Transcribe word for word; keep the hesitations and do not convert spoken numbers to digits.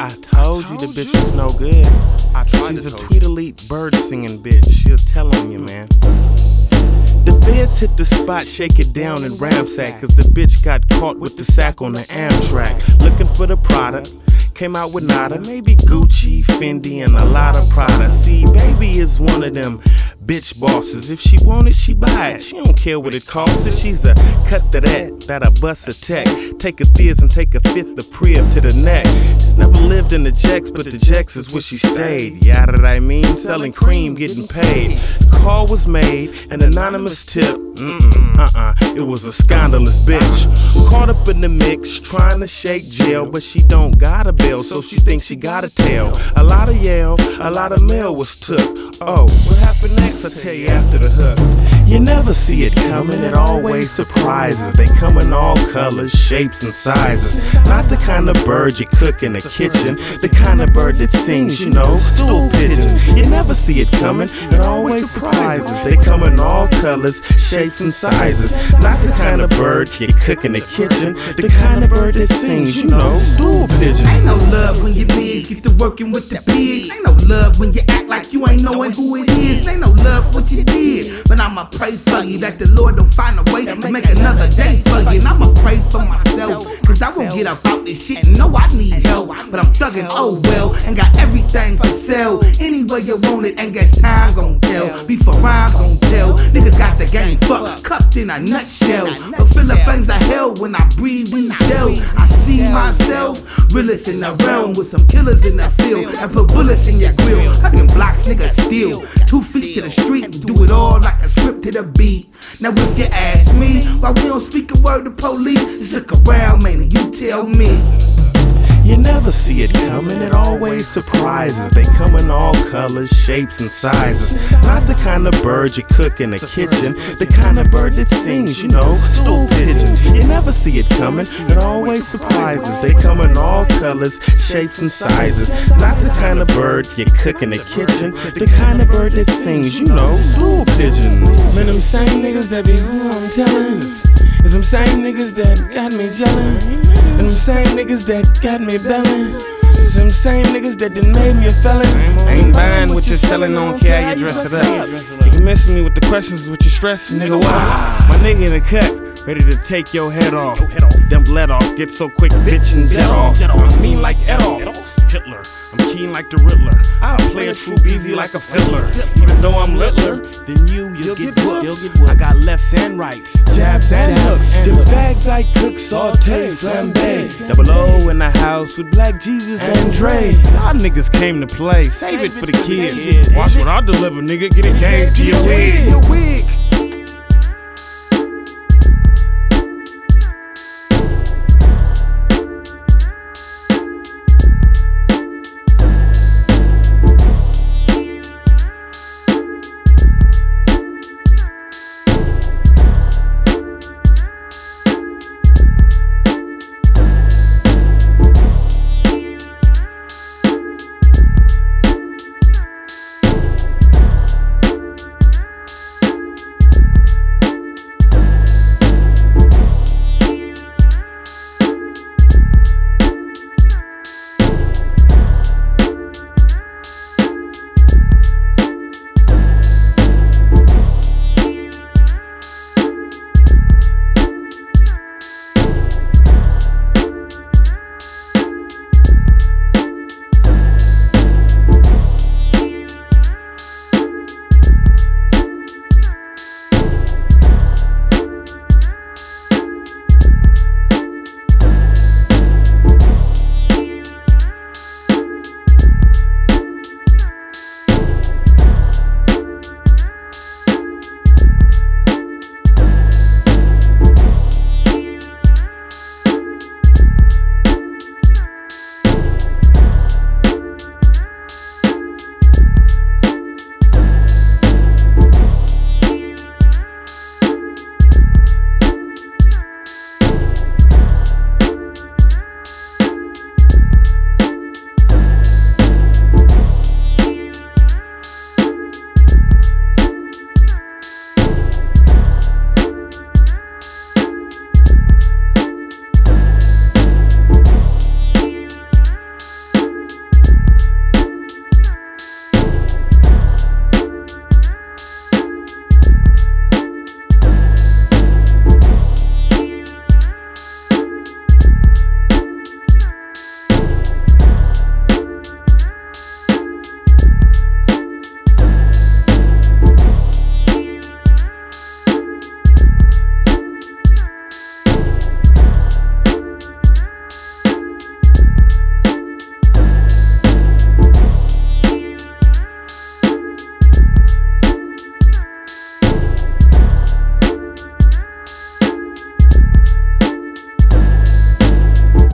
I told you the bitch was no good. She's a tweet elite bird singing bitch. She'll tell on you, man. The feds hit the spot, shake it down and ransack, cause the bitch got caught with the sack on the Amtrak. Looking for the product, came out with nada. Maybe Gucci, Fendi, and a lot of Prada. See, baby is one of them bitch bosses. If she want it, she buy it. She don't care what it costs. If she's a cut to that, that'll bust a tech. Take a Theas and take a fifth of Priv to the neck. She's never lived in the Jacks, but the Jacks is where she stayed. Yeah, that I mean, selling cream, getting paid. The call was made, an anonymous tip. Mm-mm, uh-uh, it was a scandalous bitch. Caught up in the mix, trying to shake jail, but she don't got a bill, so she thinks she gotta tell. A lot of yell, a lot of mail was took. Oh, what happened next? I'll tell you after the hook. You never see it coming, it always surprises. They come in all colors, shapes, and sizes. Not the kind of bird you cook in the kitchen, the kind of bird that sings, you know, stool pigeons. You never see it coming, it always surprises. They come in all colors, shapes, and sizes. Not the kind of bird you cook in the kitchen, the kind of bird that sings, you know, stool pigeons. Ain't no love when you bigs, get to working with the pigs. Ain't no love when you act like you ain't knowing who it is. Ain't no love for what you did, but I'ma pray for you that the Lord don't find a way to make another day for you. And I'ma pray for myself, cause I won't get up out this shit and know I need help. But I'm thugging, oh well, and got everything for sale. Any way you want it, and guess time gon' tell. Before rhymes gon' tell, niggas got the game fucked, cupped in a nutshell. But feel the flames of hell when I breathe in the shell. I see myself, realest in the realm, with some killers in the field, and put bullets in your grill. Hugging blocks, niggas steal. Two feet to the street and do it all like a script to the beat. Now if you ask me why we don't speak a word to police, just look around, man, and you tell me. You never see it coming, it always surprises. They come in all colors, shapes, and sizes. Not the kind of bird you cook in the kitchen, the kind of bird that sings, you know, stool pigeons. You never see it coming, it always surprises. They come in all colors, shapes, and sizes. Not the kind of bird you cook in the kitchen, the kind of bird that sings, you know, stool pigeons. Man, them same niggas that be who I'm telling is them same niggas that got me gelling. And them same niggas that got me bellin'. Them same niggas that done made me a felon. I ain't buying what you're selling, don't care how you dress it up. You missing me with the questions, with your stress, nigga, why? My nigga in the cut, ready to take your head off. Dump let off, get so quick, bitch, and jet off. I mean like Adolf Hitler, I'm keen like the Riddler. I'll play a true easy like a fiddler. Even though I'm littler than you, you'll get booked. I got lefts and rights, jabs and hooks. The bags I cook, saute, flambe. Double O in the house with Black Jesus and Dre. Y'all niggas came to play, save it for the kids. Watch what I deliver, nigga, get it game to your wig.